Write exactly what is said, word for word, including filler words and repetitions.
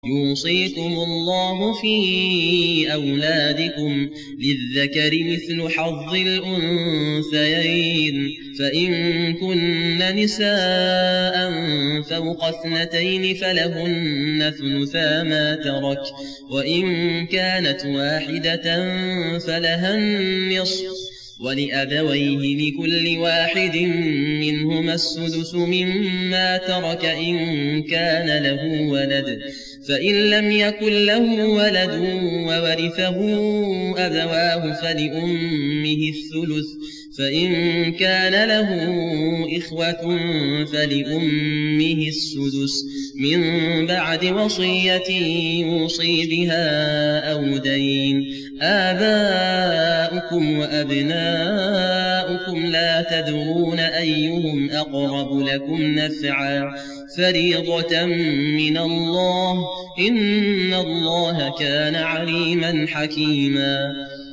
يوصيكم الله في أولادكم للذكر مثل حظ الأنثيين فإن كن نساء فوق اثنتين فلهن ثلثا ما ترك وإن كانت واحدة فلها النصف ولأبويه لكل واحد منهما السدس مما ترك إن كان له ولد فإن لم يكن له ولد وورثه أبواه فلأمه الثلث فإن كان له إخوة فلأمه السدس من بعد وصية يوصي بها أو دين آباؤكم وأبناؤكم لا تدرون أيهم أقرب لكم نفعا فريضة من الله إن الله كان عليما حكيما